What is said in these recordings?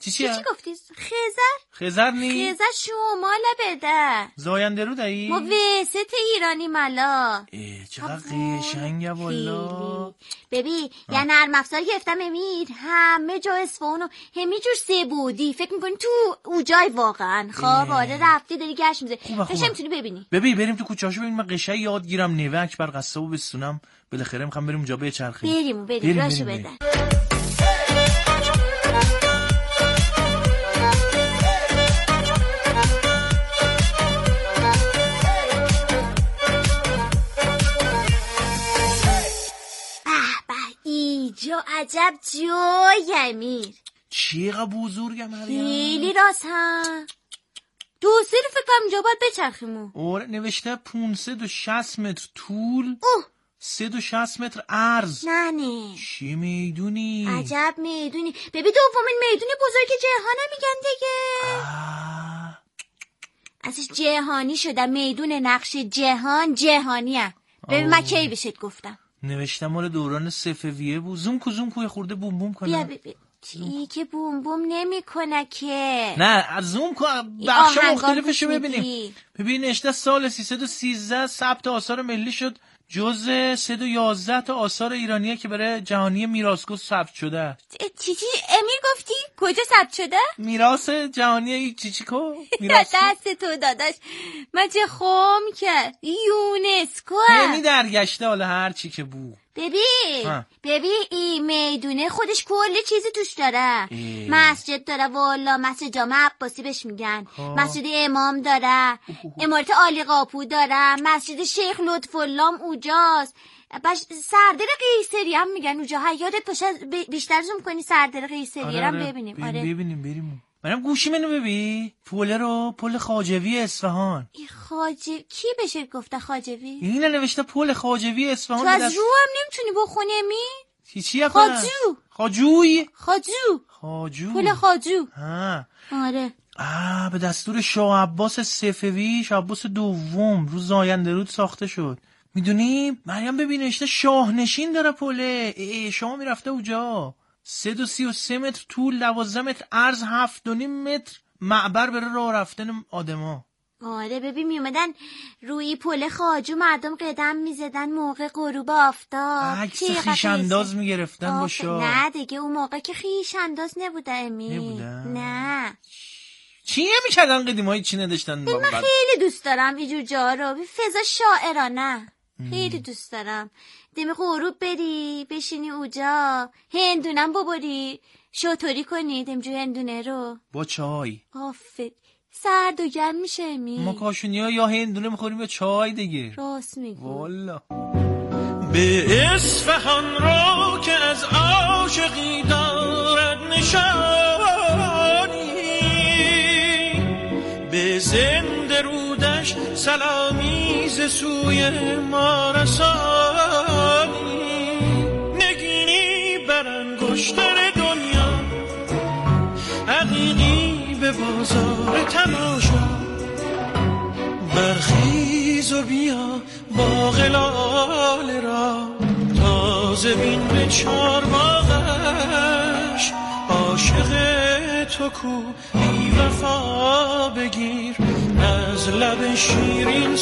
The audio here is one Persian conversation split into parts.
چی گفتی؟ خزر نی؟ خزر شمال بده زاینده رو دایی؟ ما وسط ایرانی ملا. چقدر قشنگه والا. ببین یه نرم افزار گرفتم امیر، همه جا اصفهان و همه جور سه‌بعدی. فکر میکنی تو اوجای واقعا؟ خب آره رفتی داری گشت میزه. قشنگ میتونی ببینی. ببین بریم تو کوچه‌اشو ببینیم. من قشنگ یاد گیرم نوه اکبر قصابو بسونم. بالاخره میخوام بریم اونجا بچرخیم. بریم راشو بده. اینجا عجب جای امیر. چقدر بزرگه مریم. خیلی راست هم. 2 سری فکر کنم اینجا باید بچرخیم. آره نوشته 560 متر طول 360 متر عرض. نه چی میدونی؟ عجب میدونی. ببین دومین میدون بزرگ جهان میگن دیگه. ازش جهانی شده. میدون نقش جهان جهانی هم. ببین من کی بهت گفتم. نوشته مال دوران صفویه بود. زوم کو خورده بوم بوم کنه. بیا چی که بوم بوم نمی کنه که. نه از زوم کو بخش مختلفشو ببینیم. ببین نوشته سال 313 ثبت آثار ملی شد جزء 311 تا آثار ایرانیه که برای جهانی میراثگو ثبت شده. چی امیر گفتی؟ کجا ثبت شده؟ میراث جهانی چیچیکو؟ دست تو داداش. من چه خوم که یونسکو یعنی درگشته حالا هر چی که بود. ببین این میدونه خودش کلی چیزی توش داره. مسجد داره والا، مسجد جامع عباسی بهش میگن. مسجد امام داره. امارت عالی قاپو داره. مسجد شیخ لطف الله اوجاست. سردر قیصری هم میگن اونجا. یادت باشه بیشتر زوم کنی سردر قیصری هم ببینیم. آره بریم. منم گوشی منو ببین. پل خواجوی اصفهان. کی بشه گفته خواجوی؟ اینه نوشته پل خواجوی اصفهان. تو از رو هم نمیتونی بخونی می؟ چیه خواجو پل خواجو. آره به دستور شاه عباس صفوی، شاه عباس دوم روز زاینده رود ساخته شد. میدونی مریم ببین نوشته شاهنشین داره پله. شاه میرفته اونجا. 333 متر طول، 12 متر عرض، 7.5 متر معبر برای راه رفتن آدما. آره ببین میومدن روی پل خواجو مردم قدم میزدن موقع غروب آفتاب. عکس خیش انداز میگرفتن با شاه. نه دیگه اون موقع که خیش انداز نبوده امیر. نه چی میکردن قدیمایی؟ چی نداشتن؟ من خیلی دوست دارم اینجور جا رو. فضا شاعرانه خیلی دوست دارم. دم غروب بری بشینی اونجا، هندونم ببری شطوری کنی دمجو هندونه رو با چای. سرد و گرم میشه ما کاشونیا یا هندونه میخوریم یا چای دیگه. راست میگی والا. به اصفهان رو که از عاشقی دارد نشانی، به زنده رودش سلامی ز سوی ما رسانی. نگینی بر انگشتر دنیا، عقیقی به بازار تماشا. برخیز و بیا باغ لاله را، تازه بین به چارباغش. عاشق تو کو بی وفا بگیر از لب شیرین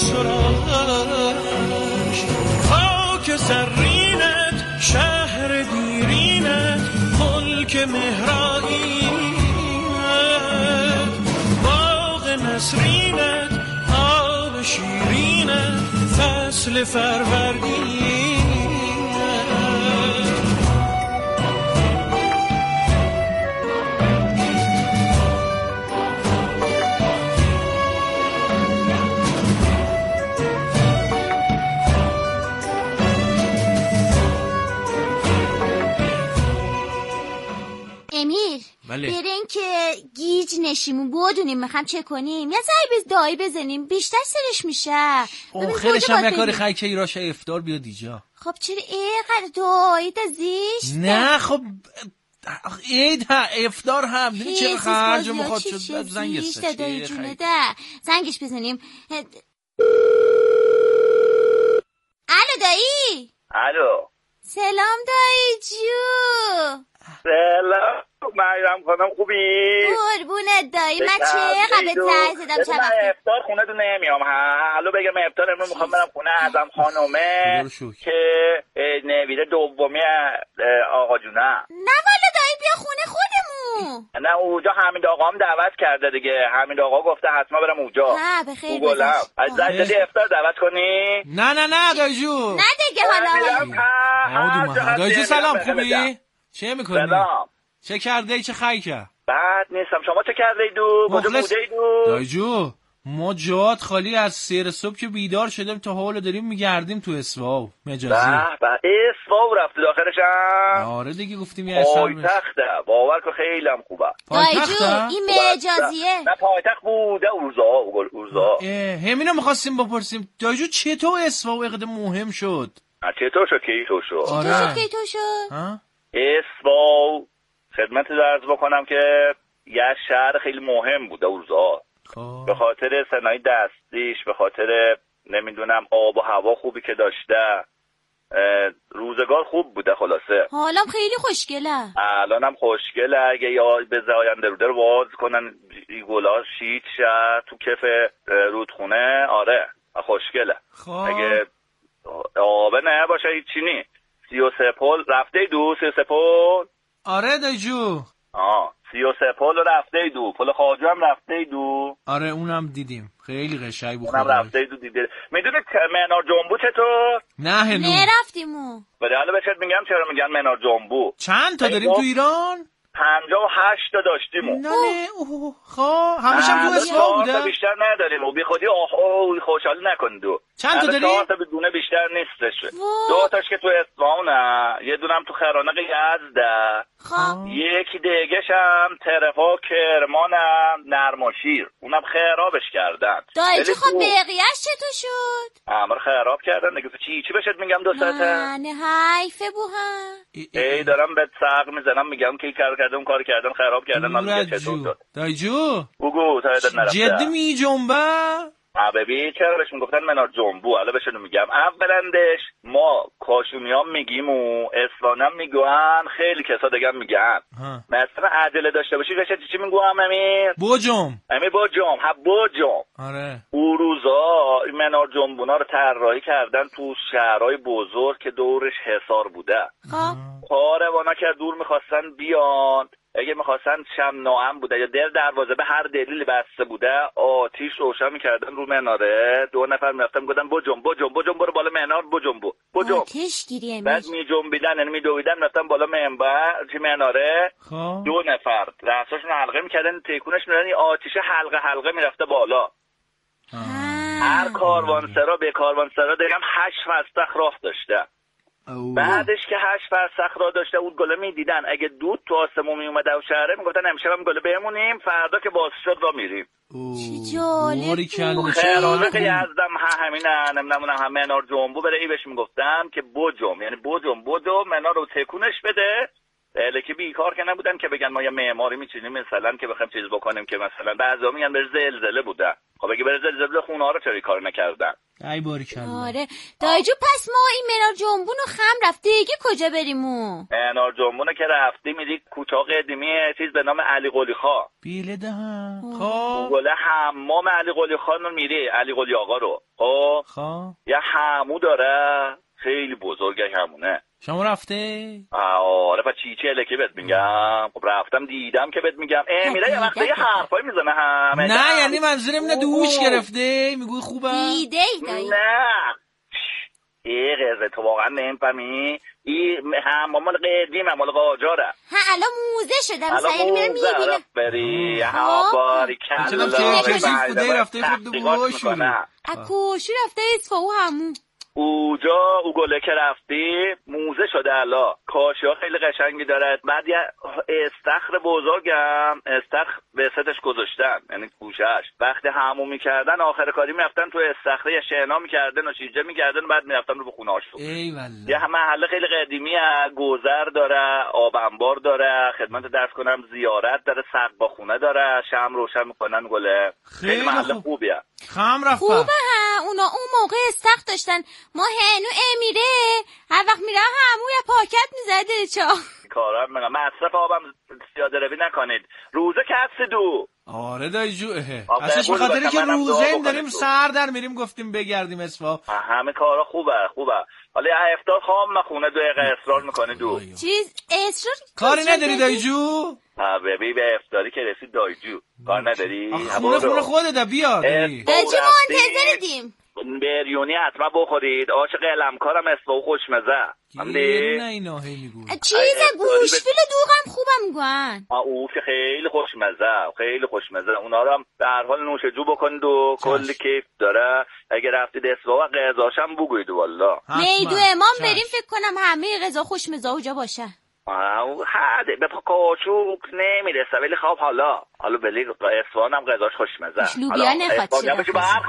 سراغش. خاک زرینت شهر دیرینت ملک مهرائینت، باغ نسرینت آب شیرینت فصل فروردینت. برین که گیج نشیمون بودونیم میخوام چه کنیم. یه زنگ دایی بزنیم بیشتر سرش میشه. خیلیش هم یکاری خیلی که ایراش افطار بیاد دیجا. خب چرا اینقدر دایی تا زیشت؟ نه خب عید افطار هم دیدی چه خرج مخواد شد. زنگش دایی جونه ده زنگش بزنیم. الو دایی. الو سلام دایی جو. سلام مریم خانم خوبی؟ قربونت دایی. من چقدر بهت زنگ زدم چند وقت. افطار خونه دو نمیام. حالا بگم افطار امروز میخوام برم خونه ازم خانومه که نویده دومی آقا جونه. نه والا دایی بیا خونه خودمون. نه اونجا حمید آقام دعوت کرده دیگه. حمید آقا گفته حتما برم اونجا. نه بخیر گلم از زدی افطار دعوت کنی؟ نه دایی جون. نه دیگه حالا. دایی جون سلام خوبی؟ چه میکنی؟ سلام. چه کرده چه خی کرد؟ بعد نیستم. شما چه کرده ایدو؟ کجا بوده ایدو؟ دایی جون ما جات خالی از سیر صبح که بیدار شدیم تا حالا داریم میگردیم تو اسواو مجازی. اسواو رفتی داخلش هم؟ آره دیگه گفتیم یه اثر پایتخته. باور کن خیلی هم خوبه. دایی جون این مجازیه. نه پایتخت بوده اورزا. همینو میخواستیم بپرسیم دایی جون چطور اسواو اقدام مهم شد؟ چطور شد که تو شد؟ آره. چطور شد؟ اسواو خدمت عرض بکنم که یه شهر خیلی مهم بوده اورزا. به خاطر صنایع دستیش، به خاطر نمیدونم آب و هوا خوبی که داشته، روزگار خوب بوده. خلاصه حالم خیلی خوشگله. الانم خوشگله. اگه یا به زاینده رو باز کنن گلا شیت شه تو کف رودخونه. آره خوشگله. اگه آبه نه باشه هیچی نی. 33 پل رفته 33 پل. آره دایجو. 33 پل رفته پل خواجو هم رفته آره اونم دیدیم خیلی قشنگ بود. اونم رفته دیده. میدونی منار جنبو چطور؟ نه هنوز نرفتیمو. ولی حالا بهت میگم چرا میگن منار جنبو. چند تا داریم تو ایران؟ 58 تا داشتیم. نه همش هم تو اسواو بوده. بیشتر نداریم و بی خودی خوشحالی نکنید. چند تا داریم؟ 4 تا بدونه بیشتر نیستش. 2 تاش که تو اصفهانه، یه دونم تو خرانق یزده، یکی دیگه‌ش هم طرفا کرمانم نرماشیر. اونم خرابش کردن. دایجی خب بقیه‌اش چطور شد؟ امر خراب کردن دیگه. چی بهت میگم 2 ساعته؟ نه حیفه بوها. ای دارم به ساق میزنم میگم که کار کردم اون کار کردم خراب کردم. من چطور شد؟ دایجو بگو تا یادت نرفته. جدی می جنبه؟ ببین چرا بهش میگفتن منار جنبو. حالا بهشون میگم اولندش ما کاشونیام میگیم و اصفهانم میگن، خیلی کسا دیگه میگن. مثلا عجله داشته باشی بشه چی میگم امیر؟ بوجم. آره. اون روزا منار جنبونا رو طراحی کردن تو شهرهای بزرگ که دورش حصار بوده. کاروانا که دور میخواستن بیان، اگه میخواستن شم ناام بوده یا در دروازه به هر دلیلی بسته بوده، آتیش روشن میکردن رو مناره. 2 نفر میرفتن میگفتن بجنب برو بالا منار بجنب. آتش گیری. بعد میجنبیدن یعنی میدویدن رفتن بالا منبر چه مناره. 2 نفر رأساشون حلقه میکردن تکونش میدادن آتیش حلقه میرفته بالا. هر کاروانسرا به کاروانسرا دیگه 8 فرسخ راه داشته. بعدش که 8 فرسخ راه داشته بود گله میدیدن اگه دود تو آسمون میومده و شهره میگفتن امشب هم گله بمونیم فردا که باز شد را میریم. چه جالب. خیرانه که یزدم همینه نمیدونم هم منار جنبو بره ای بهش میگفتم که بجم، یعنی بجم منار رو تکونش بده. که بیکار که نبودن که بگن ما یه معماری میچینیم مثلا که بخوایم چیز بکنیم که مثلا بعضیا میگن بر زلزله بوده. خب اگه بر زلزله خونه ها رو چرا کار نکردن؟ ای باریکلا. آره دایجو پس ما این منار جنبونو خم رفته دیگه کجا بریمو؟ منار جنبونو که رفتی میری کوچه قدیمی چیز به نام علی قلی خان. بیله ده. خب گله حمام علی قلی خان رو میری، علی قلی آقا رو. خب یه حمو داره خیلی بزرگه همونه. شما رفته؟ آره پس چی الکی بهت میگم. خب رفتم دیدم که بهت میگم میره یه وقتا یه حرفایی میزنه همه. نه یعنی منظورم اینه دوش گرفته میگوی خوبه؟ دیده نه قرزه تو واقعا نمیفهمی. این حمام مال قدیمه مال قاجاره. الان موزه شده مثلا یعنی میره میبینه. بری باریکلا. چنم که کسی خوده رفته خود بوش اکوشی رفته اسفاو همون اوجا او گله که رفتی موزه شده الا. کاشی ها خیلی قشنگی دارد. بعد یه استخر بزرگم استخر به ستش گذاشتن یعنی گوشش. وقتی همون میکردن آخر کاری میرفتن تو استخره شنا میکردن و شیجه میکردن بعد میرفتن رو به خونه هاشون. یه محله خیلی قدیمی گذر داره، آب انبار داره، خدمت درس کنم زیارت داره، سقا خونه داره، شمع روشن میکنن گله. خیلی محله خوبیه. خم رفت. خوبه ها. اونا اون موقع استخر داشتن. ما هنو امیره هر وقت میره همون یه پاکت میزده چا کارا میگم مصرف آبم زیاده روی نکنید. روزه کسی دو. آره دایجو. اصلا به خاطری که روزه این داریم سر در میریم گفتیم بگردیم اصفا. همه کارا خوبه. حالا افطار خام مخونه 2 دقیقه اصرار میکنه دو. چیز اصرار کاری نداری دایجو؟ ببین به افطاری که رسید دایجو کار نداری؟ خونه خودت بیا. دایجو منتظریم. بریونی حتما بخورید. آش قلمکارم اسفا و خوشمزه. نه اینا هی میگو. چیز گوشتفیل دوغم خوبم میگن. او که خیلی خوشمزه. اونا رو هم در حال نوش جو بکنید و کلی کیف داره. اگه رفتید اسفا و غذاشم بگوید والله. میدو امام بریم فکر کنم همه غذا خوشمزه اونجا باشه. حده به کاچوک نمیرسه ولی خب حالا بلی اصفهان هم غذاش خوشمزه. لوبیا نخواد بشه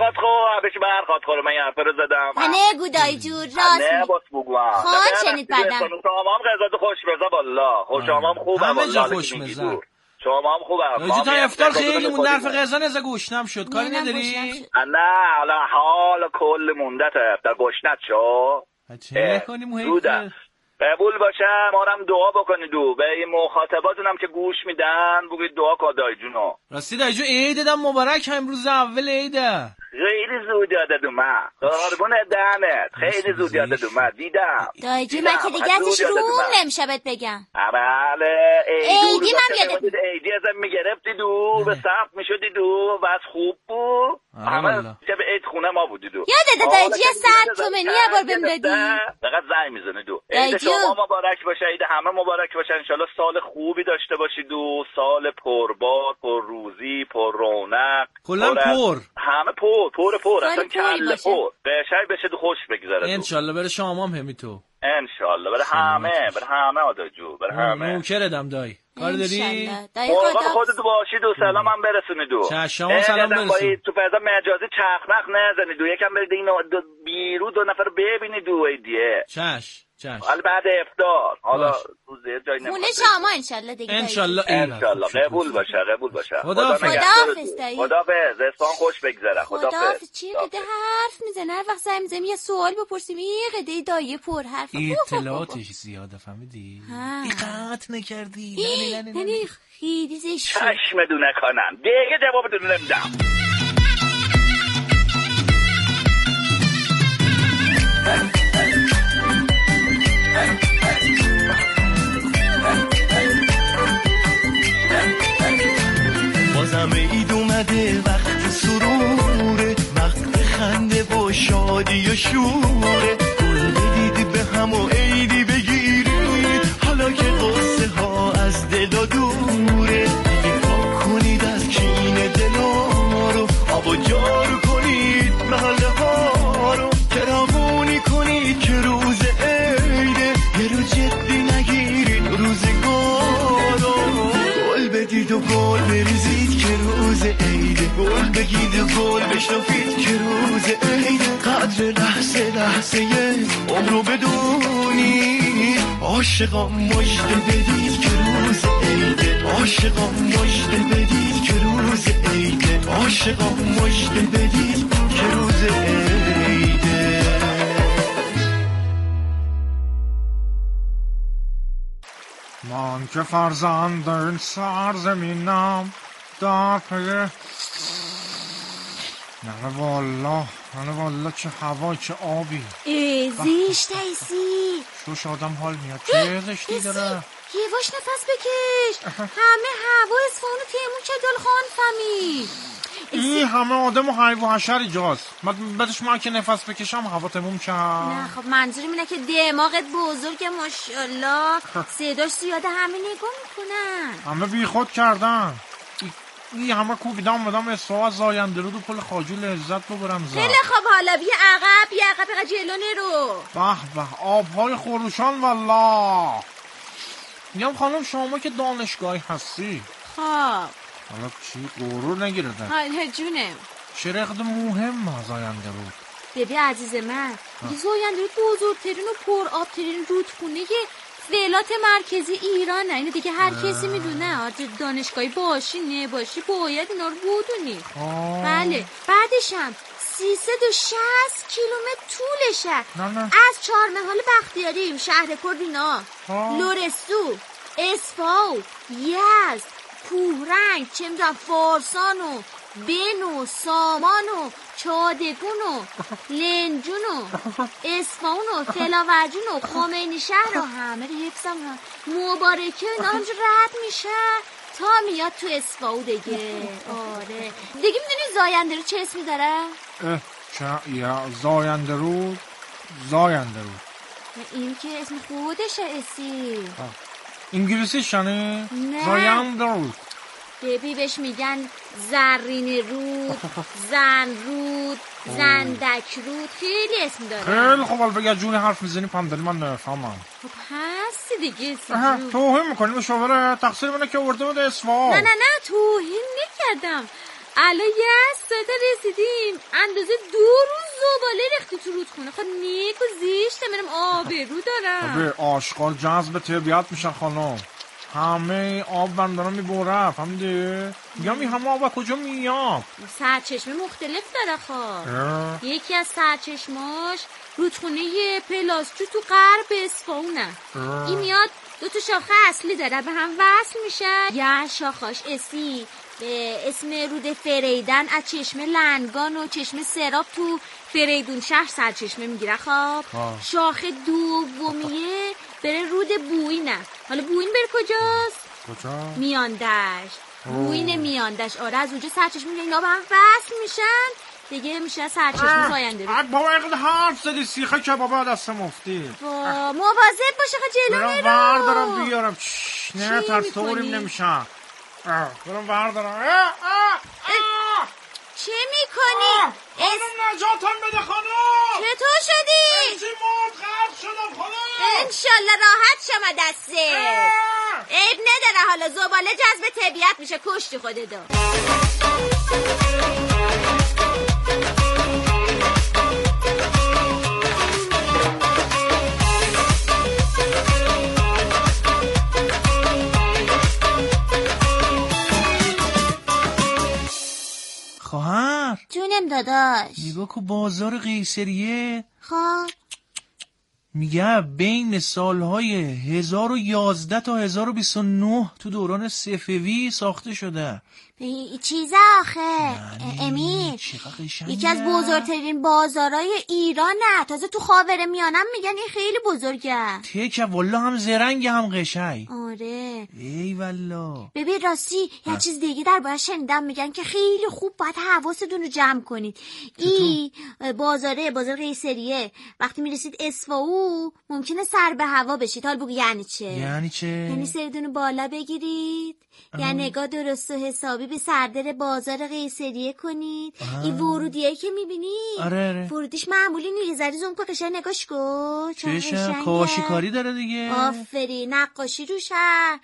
برخواد خور من یه رو زدم. نه گودای جور راست نه باس بگوام خان شنید بعدم شما هم غذات خوشمزه والله. شما هم خوبه همه جا خوشمزه. شما هم خوبه. دایجو تا افطار خیلی مون درف غذا نزا گوشتم شد. کاری نداری؟ نه حالا کل مونده تا افطار گوشنت شو. چه نکنی مهم قبول باشه. ما هم دعا بکنید به این مخاطباتونم که گوش میدن بگید دعا کن دایجونو. راستی دایجو عید دادم مبارک. امروز اول عیده. خیلی زود یادت اومد. قربون دهنت. خیلی زود یادت اومد. دیدم دایجو من که دیگه ازش روم نمیشه بهت بگم. بله عیدی من یادت عیدی ازم میگرفتید به صف میشدید و از خوب بود. همه شب عید خونه ما بودید. یادت دایجو 100 تومانی یه بار بهم دادی. فقط زنگ میزنید. عید شما مبارک باشه. عید همه مبارک باشه. انشالله سال خوبی داشته باشید و سال پرباد پرروزی پر رونق. کلا پر همه پر اصلا کله پر بهشای بشه خوش بگذره. انشالله بره شما هم همی تو. انشالله بره همه آداجو بره همه. نوکرتم دایی. کار داری؟ خودت باشید و سلام هم برسونید و شما سلام برسون. تو فضا مجازی چخمق نزنید و یکم برید این بیرو 2 نفر ببینید و ایدیه. چشم حالا بعد افطار حالا روزه جای نمیشه. خونه شما انشالله دیگه. انشالله قبول باشه. خداحافظ دایی. خداحافظ. اسفان خوش بگذره. خداحافظ. چی قده حرف میزنه هر وقت زنگ میزنیم یه سوال بپرسیم یه قده دایی پر حرف. اطلاعاتش زیاده فهمیدی؟ قطع نکردی. نه خیلی زشته. چشم دونه کنم دیگه جواب دونه نمیدم. بازم عید اومده وقت سروره وقت خنده و شادی و شوره گل بدید به هم و عیدی بگیرید حالا که قصه ها از دل و دوره دفاع کنید از کین دلا رو آب و جارو کنید محله ها رو کراغونی کنید که روز عیده یه رو جدی نگیرید روزگارو گل بدید و گل بریزید که روز عیده گل بگید و گل بشنفید که روز عیده قدر لحظه عمرو بدونید عاشقا مژده بدید که روز عیده عاشقا مژده بدید که روز عیده عاشقا مژده بدید که روز عیده. من که فرزند این سرزمینم در پی نه والله چه هوا چه آبی زیش تایسی شوش آدم حال میاد. چه زشتی داره. یواش نفس بکش. همه هوا اصفهان و تیمون چه دلخوان فهمید. این همه آدم و حیوان و حشر اینجاست. بعدش من که نفس بکشم هوا تموم شد. نه خب منظورم اینه که دماغت بزرگه ماشاءالله. صداش زیاده همه نگاه میکنن. همه بی خود کردن. این همه کوبیدم بدم اصفهان از زاینده رود و پل خواجو لذت ببرم. خیلی خب حالا بیا عقب جلو رو. به آبهای خروشان والله. میگم خانم شما که دانشگاهی هستی خب حالا چی غرور نگیردن. حالا جونم شرقد مهم زاینده رود. ببین عزیز من زاینده رود بزرگترین و پر آبترین رودخونه ولایت مرکزی ایران. اینو دیگه هر کسی میدونه. دانشگاهی باشی نباشی باید اینا رو بدونی. بله بعدش هم 360 کیلومتر طولشه. از چهارمحال بختیاری شهر کردینا لورستو اصفهان، یزد، کوهرنگ، چه میدونم فارسان و بن و سامان و چادگون و لنجون و اصفهان و فلاورجون و خمینی شهر و همه رو حفظم هم مبارکه اینا همجا رد میشه تا میاد تو اصفهان دیگه. آره دیگه میدونی زاینده رو چه اسمی داره؟ یا زاینده رو این که اسم خودشه اسی انگلیسی شنه؟ نه. زاینده رو ببی بهش میگن زرین رود، زن رود، زندک رود، خیلی اسم داره. خیلی خوب. البته یه جونی حرف میزنی پنداری من نفهمم. خب هستی دیگه توهین میکنی به شوهر تقصیر منه که ورده بوده اصفهان. نه توهین نکردم. الان یه ساعت رسیدیم اندازه 2 روز زباله ریختی تو رودخونه. خب نیک و زیشته منم آبرو دارم. آشغال جذب طبیعت میشن خانم. همه آب بندارا میبوره فهمیدی؟ میگم این همه آب کجا میاد؟ سرچشمه مختلف داره خواه. یکی از سرچشماش رودخونه پلاستو تو غرب اصفهانه. این میاد 2 تا شاخه اصلی داره به هم وصل میشه. یه شاخاش اسی به اسم رود فریدن از چشمه لنگان و چشمه سراب تو فریدون شهر سرچشمه میگیره. خب شاخه دومیه بره رود بوینه. حالا بوین بره کجاست؟ میاندشت. بوین میاندشت. آره از اونجا سرچشمه میگه اینا به هم وصل میشن دیگه میشه سرچشمه زاینده رود. بابا اینقدر حرف زدی سیخه کبابا دست مفتی. مواظب باشه جلو میرو. برم وردارم بیارم. نه ترسوریم نمیشن. برم وردارم. چه میکنی؟ خانم نجاتم بده خانم. چطور شدی؟ انتی مرد غرق شدم خانم. انشالله راحت شما دسته. عیب نداره حالا زباله جذب طبیعت میشه کشتی خودتو. خواهر جونم داداش. نگاه که بازار قیصریه خب میگه بین سالهای 1011 تا 1029 تو دوران صفوی ساخته شده. چیزه آخه امیر یکی از بزرگترین بازارای ایرانه. تازه تو خاورمیانه میگن این خیلی بزرگه. تکه والا هم زرنگ هم قشنگ. آره ای والا. ببین راستی یه چیز دیگه در باید شنیدم میگن که خیلی خوب باید حواستون رو جمع کنید. این بازار قیصریه وقتی میرسید اصفهان ممکنه سر به هوا بشید. حال بگو یعنی چه؟ یعنی سردون بالا بگیرید یا نگاه درست و حسابی به سردر بازار قیصریه کنید. این ورودیه که میبینید آره. ورودیش معمولی نیست. زری زوم که قشنگ نگاش کن. چشم کاشی کاری داره دیگه. آفرین نقاشی روشه.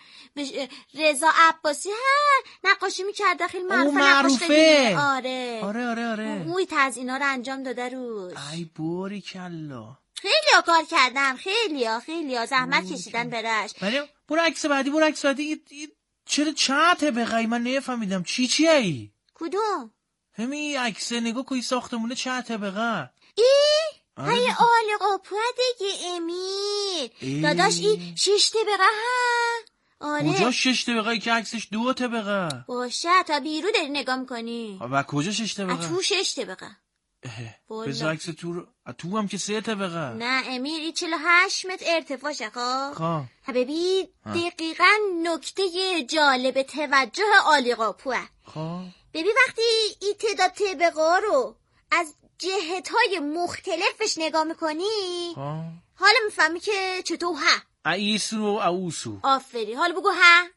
رضا عباسی نقاشی میکرده خیلی معروفه. آره اوی تزیینا رو انجام داده روش. ای باری کلا خیلی کار کردم. خیلی زحمت کشیدن برش. مریم برو عکس بعدی. چرا چه طبقه‌ای من نفهمیدم چیه ای؟ کدوم؟ همین عکس نگاه کوی ساختمونه چه طبقه؟ های آل قاپوه دیگه امیر. داداش این 6 طبقه آره. کجا 6 طبقه که عکسش 2 طبقه باشه؟ تا بیرو داری نگاه میکنی. و کجا 6 طبقه؟ تو 6 طبقه. بذار عکس تو هم که 3 طبقه. نه امیر این 48 متر ارتفاعشه. خب ببین دقیقاً نکته جالب توجه آل قاپوه. ببین وقتی این تعداد طبقه رو از جهت‌های مختلفش نگاه میکنی حالا میفهمی که چطور ایسو و اوسو. آفرین. حالا بگو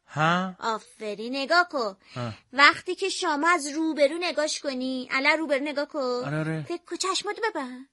آفرین. نگاه کن. وقتی که شما از روبرو نگاش کنی الان روبرو نگاه کن. آره. فکر کن چشماتو ببن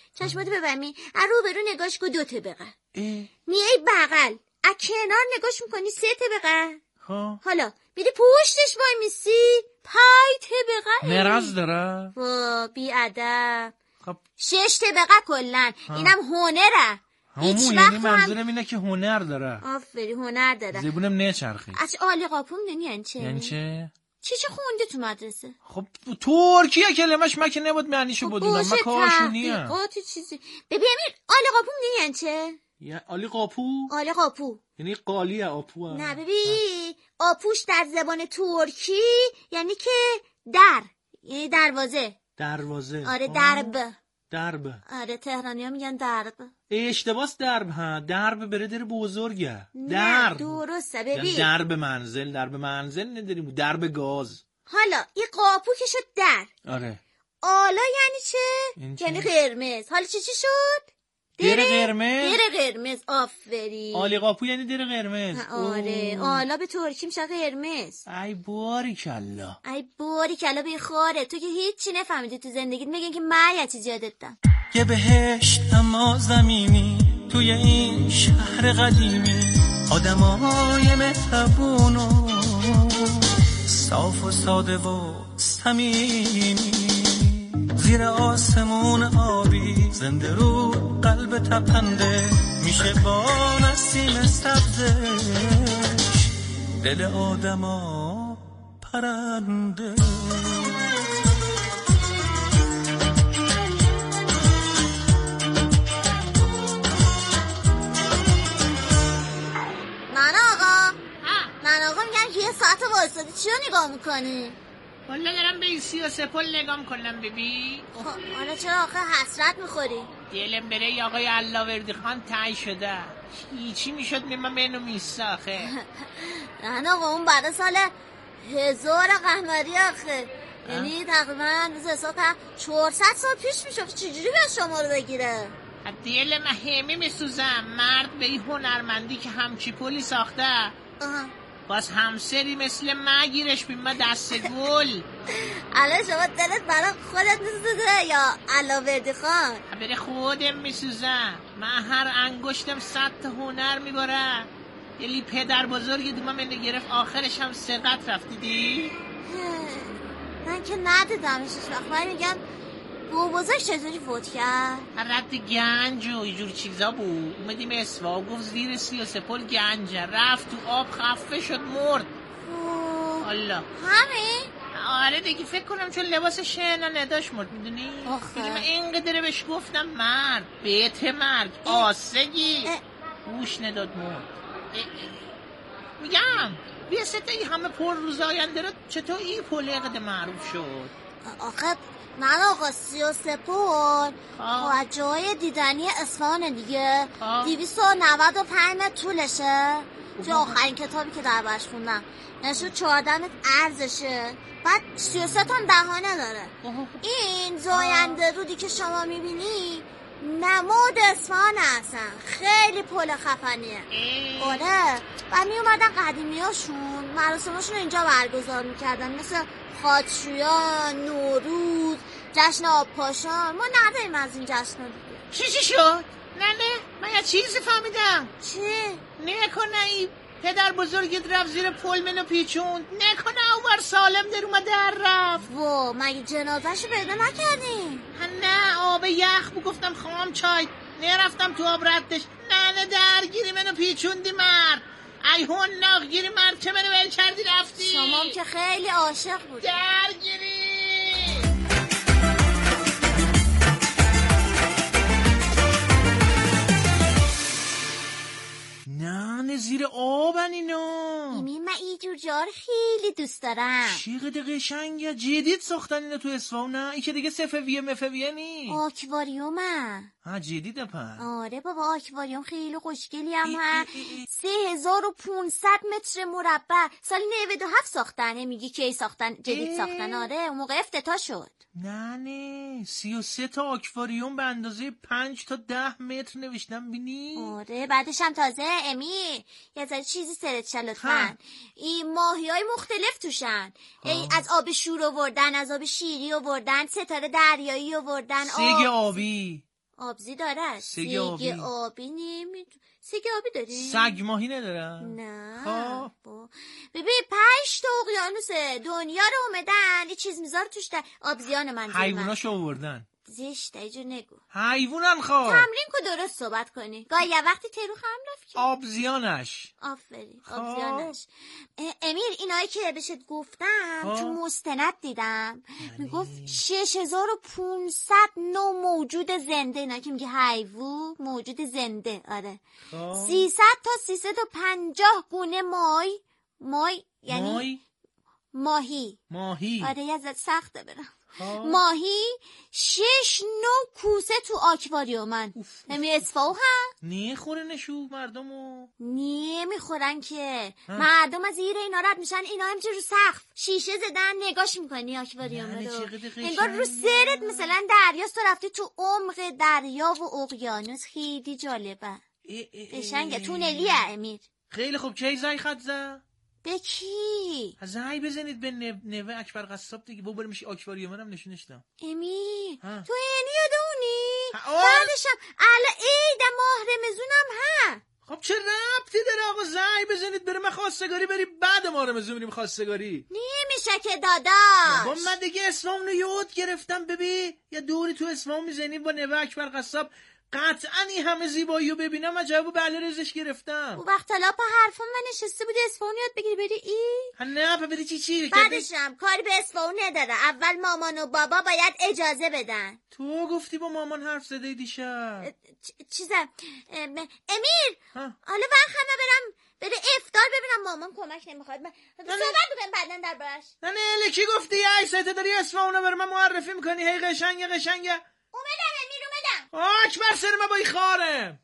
از روبرو نگاش کن 2 طبقه. میای بغل از کنار نگاش میکنی 3 طبقه. حالا میری پشتش وای میسی 5 طبقه. مرز داره. بی ادب. 6 طبقه کلن. اینم هنره. یعنی منظورم اینه که هنر داره. آفرین هنر داره. زبونم نچرخی. از آل قاپو میدونی یعنی چه؟ چه خوندی تو مدرسه؟ خب ترکیه کلمش مکنه نبود معنیشو بدونم. من کارشونیه. چیزی. ببین امیر آل قاپو میدونی یعنی چه؟ یعنی آلی قاپو؟ آلی قاپو یعنی قالی آپو هم. نه ببین آپوش در زبان ترکی یعنی که در، یعنی دروازه. آره درب. آره تهرانی ها میگن درب. اشتباس درب ها، درب بره در بزرگه. نه درسته ببین درب منزل نداریم، درب گاز. حالا این قاپو که شد در. آره. آلا یعنی چه؟ یعنی قرمز. حالا چی شد؟ در قرمز. آفرین. آلی قاپو یعنی در قرمز. آره آلا به ترکی میشه قرمز. ای باریکلا بیخاره، تو که هیچی نفهمیدی تو زندگیت، میگن که من یه چیزی یادت دادم. یه بهشت اما زمینی توی این شهر قدیمی، آدمای مهربون و صاف و ساده و صمیمی، زیر آسمون آبی زنده رو قلب تپنده، میشه با نسیم سبزش دل آدما پرنده. من آقا میگم یه ساعت وایسادی چی رو نگاه میکنی؟ والا دارم به این 33 پل نگاه میکنم ببین. خب حالا چرا آخه حسرت میخوری؟ دلم بره آقای علاوردی خان تای شده، چی میشد میمن بینو میسته آخه. نه آقا اون بعد سال 1000 قمری آخه، یعنی تقریبا روز حساب 400 سال پیش میشه. چجوری به شما رو بگیره؟ دل من همه میسوزم، مرد به این هنرمندی که همچی پلی ساخته باز همسری مثل من گیرش بیمه دست گل. الان شما دلت برای خودت میسوزه یا علاوردی خان؟ برای خودم میسوزه، من هر انگشتم 100 تا هنر میباره. یلی پدر بزرگی دومه من گرفت، آخرش هم سرقت رفتیدی؟ من که ندیدمش وقت. من میگم بزرگ چطوری فوت کرد؟ رد گنج و اینجور چیزا بود. اومدیم اسوا گفت زیر 33 پل گنجه، رفت تو آب خفه شد مرد. الله همین؟ آره دیگه فکر کنم چون لباس شنا نداشت مرد، میدونی؟ دیگه من اینقدر بهش گفتم مرد بیت مرگ آسگی گوش نداد مرد. میگم بیا ستایی همه پر روز آینده رو چطور این پل اینقدر معروف شد؟ آخه من آقا 33 پل خب جای دیدنی اصفهان دیگه 295 متر طولشه. توی آخرین کتابی که دربارش خوندم نشود 14 متر عرضشه، بعد 33 تا دهانه داره. این زاینده رودی که شما میبینی نماد اصفهان هستن، خیلی پل خفنیه. آره و میومدن قدیمی هاشون مراسماشون اینجا برگزار میکردن، مثل خاطشویان، نوروز، جشن آب پاشان. ما نداریم از این جشن دیگه. چی شد؟ نه من یه چیزی فهمیدم. چی؟ نکنه این پدر بزرگت رفت زیر پل منو پیچوند، نکنه اوبر سالم در اومده رفت. وا مگه جنازه‌شو پیدا نکردیم؟ نه آب یخ بو، گفتم خام چای، نرفتم تو آب ردش. نه درگیری منو پیچوندی مرد. ای هون ناغگیری مرد چه منو ول کردی رفتی. شما که خیلی عاشق بودی. درگیری نه زیر آبن اینا. من اینجور جار خیلی دوست دارم. چقدر قشنگه، جدید ساختن اینا تو اصفهان. نه این که دیگه سفویه مفویه نی، آکواریومه. جدیده پس. آره بابا آکواریوم خیلی خوشگلی هم هست. 3500 متر مربع، سال 97 ساختن. میگی کی ساختن؟ جدید ساختن. آره اون موقع افتتاح شد. نه 33 تا آکواریوم به اندازه 5 تا 10 متر نوشتم بینی. آره بعدش هم تازه امی یه ذره چیزی سرت شد لطفاً. این ماهی‌های مختلف توشن. از آب شور آوردن، از آب شیری آوردن، ستاره دریایی آوردن، سگ آبی آبزی داره. سگ آبی نمیدونم. سگ آبی داری؟ سگ ماهی ندارن؟ نه ببین 5 تا اقیانوس دنیا رو اومدن یه چیز میذاره توش، آبزیان من حیواناشو آوردن. زشته ایجا نگو. حیوانن خواه. تمرین که درست صحبت کنی. گاهی وقتی ترو خم رفت که آبزیانش. آفرین آبزیانش. امیر اینایی که بهشت گفتم تو مستند دیدم میگفت 6500 نوع موجود زنده، اینا که میگه حیوان موجود زنده. آره 300 تا 350 گونه مای یعنی ماهی. آره یزد سخته برم. ماهی 6 نوع کوسه تو آکواریومن. اصفاو هم خوره نشو مردمو نمیخورن که مردم از زیر اینا رد میشن. اینا همچه رو سقف شیشه زدن نگاش میکنی آکواریوم رو، انگار رو سرت مثلا دریاست، تو رفتی تو عمق دریا و اقیانوس. خیلی جالبه قشنگه. تونلیه امیر. خیلی خوب. کی زنگ خط زد؟ به کی؟ زنگ بزنید به نوه اکبر قصاب دیگه. با بریم میشه آکواریوم هم نشونش دم. امیر تو اینی یادونی؟ بعدشم الا عید ماه رمزونم ها. خب چه ربطی داره آقا؟ زنگ بزنید بریم خواستگاری بریم، بعد ما رمزون بریم خواستگاری. نمیشه که داداش. با من دیگه اسمم رو یاد گرفتم. ببین یه دوری تو اسمم میزنیم با نوه اکبر قصاب، قطعا این همه زیبایی رو ببینم من جواب بله رزش گرفتم. او وقت تلاپ حرفم من نشسته بودی اصفهان یاد بگیری بری نه بری چی بعدشم کاری به اصفهان نداره. اول مامان و بابا باید اجازه بدن. تو گفتی با مامان حرف زده دیشب. چیزم امیر حالا وقت همه برم بره افطار ببینم مامان کمک نمیخواد. صحبت بکنیم بعدن در باش. نه لکی گفتی عیسیت داری اصفهان رو برای من معرفی میکنی. هی قشنگه اومدم امیر اومدم. اکبر سر من با این خارم.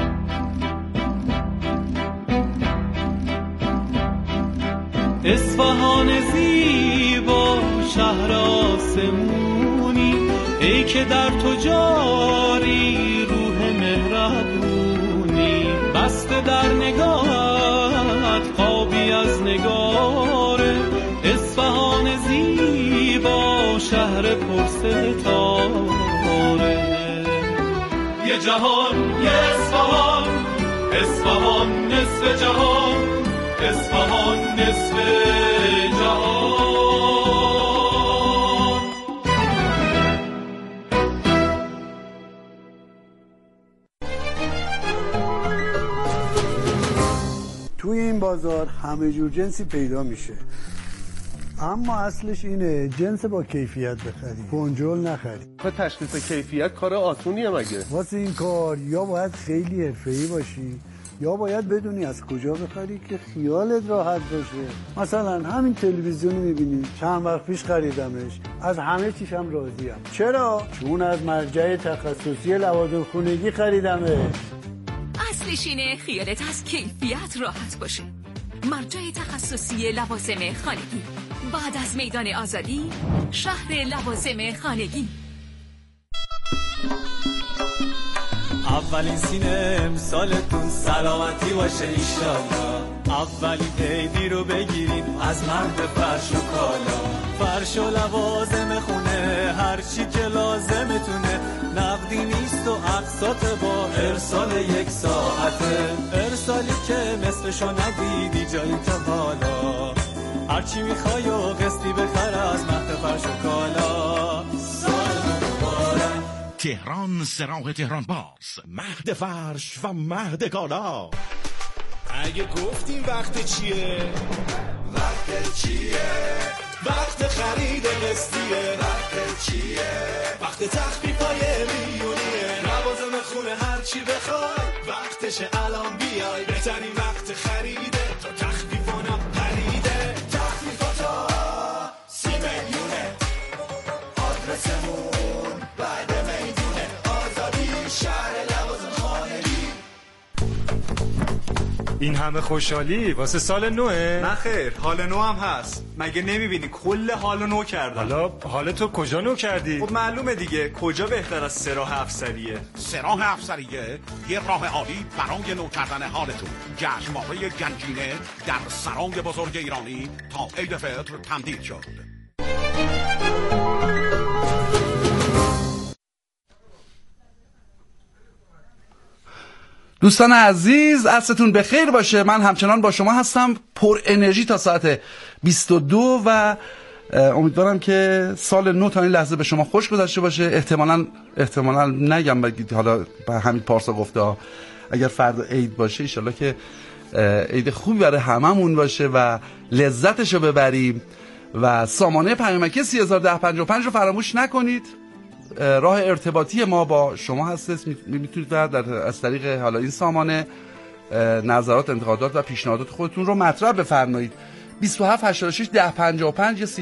اصفهان زیبا شهر آسمونی، ای که در تو جاری روح مهربونی، بسته در نگاهت قابی از نگاره. اصفهان زیبا شهر پرستاره. یه جهان یه اصفهان، اصفهان نصف جهان، اصفهان نصف جهان. توی این بازار همه جور جنسی پیدا میشه، اما اصلش اینه جنس با کیفیت بخری، کنجول نخری. تشخیص کیفیت کار آسونیه مگه؟ واسه این کار یا باید خیلی حرفه‌ای باشی یا باید بدونی از کجا بخری که خیالت راحت باشه. مثلا همین تلویزیونی میبینی چند وقت پیش خریدمش، از همه چیشم راضیم. چرا؟ چون از مرجع تخصصی لوازم خونگی خریدمش. اصلش اینه خیالت از کیفیت راحت باشه. مرجع تخصصی لوازم خانگی، بعد از میدان آزادی، شهر لوازم خانگی. اولین سینه امسالتون سلامتی باشه ایشالله. اولین عیدی رو بگیرین از مرد فرش و کالا، فرش و لوازم خونه، هرچی که لازمتونه. نقدی نیست و اقساط با ارسال 1 ساعته، ارسالی که مثلشو ندیدی جایی تا حالا. هرچی میخوای و قسطی بخر از مرد فرش و کالا. تهران، سراغ تهران باز، مهد فرش و مهد کالا. اگه گفتیم وقت چیه؟ وقت چیه؟ وقت خرید قسطیه. وقت چیه؟ وقت تخفیفای میلیونیه. لوازم خونه هرچی بخوای وقتشه الان بیای. بهترین وقت خریده تا تخفیفانم خریده. تخفیفاتا 30 میلیونه. آدرسمون بعد میدونه آزادی، شهر لوازم خانگی. این همه خوشحالی واسه سال نوه؟ نه خیر، حال نو هم هست. مگه نمیبینی کل حال نو کردن؟ حالا تو کجا نو کردی؟ خب معلومه دیگه، کجا بهتر از سراح افسریه؟ سراح افسریه یه راه عالی برای نو کردن حالتون. جشنواره گنجینه در سرای بزرگ ایرانی تا عید فطر تمدید شد. دوستان عزیز، عصرتون بخیر باشه. من همچنان با شما هستم، پر انرژی تا ساعت 22 و امیدوارم که سال نو تا این لحظه به شما خوش گذشته باشه. احتمالاً نگم بگید حالا به همین پارسا گفته اگر فردا عید باشه انشالله که عید خوبی برای هممون باشه و لذتشو ببریم. و سامانه پیامکی 301055 رو فراموش نکنید. راه ارتباطی ما با شما هست، میتونید از طریق حالا این سامانه نظرات، انتقادات و پیشنهادات خودتون رو مطرح بفرمایید. 27 86 10 55